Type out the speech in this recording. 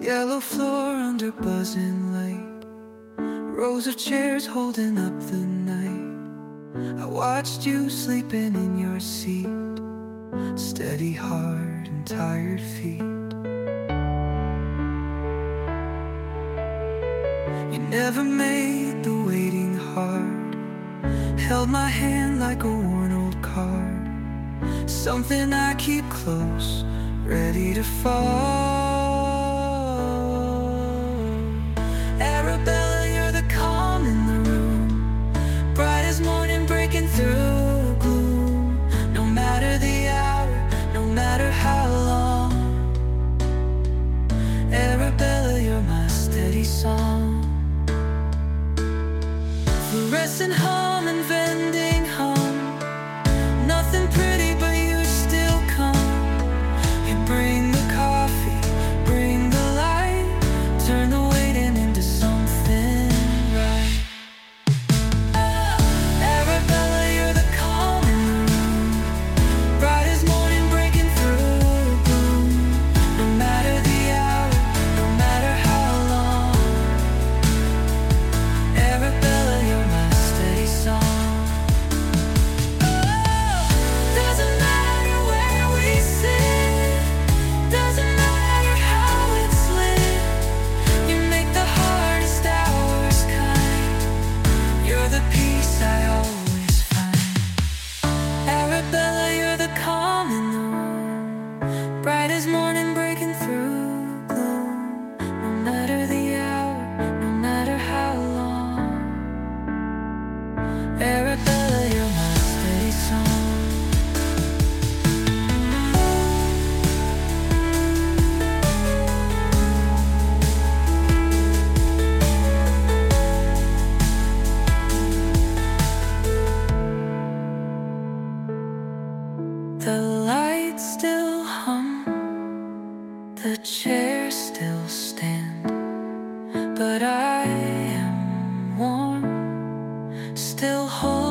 Yellow floor under buzzing light, rows of chairs holding up the night. I watched you sleeping in your seat, steady heart and tired feet. You never made the waiting hard, held my hand like a worn old card, something I keep close, ready to fall. Arabella, you're the calm in the room, bright as morning breaking through gloom. No matter the hour, no matter how long, Arabella, you're my steady song. Fluorescent hum and vending hum, nothing pretty but you still come. You bring the coffee, bring the light, turn the waiting into something right. Arabella, you're the calm in the room, bright as morning breaking through gloom. No matter the hour, no matter how long, Arabella, you're my steady song. Doesn't matter where we sit, doesn't matter how it's lit, you make the hardest hours kind. You're the peace I always find. Arabella, you're the calm in the room, bright as morning breaking through gloom. No matter the hour, no matter how long, Arabella, you're my steady song. The lights still hum, the chairs still stand, but I am warm, still whole.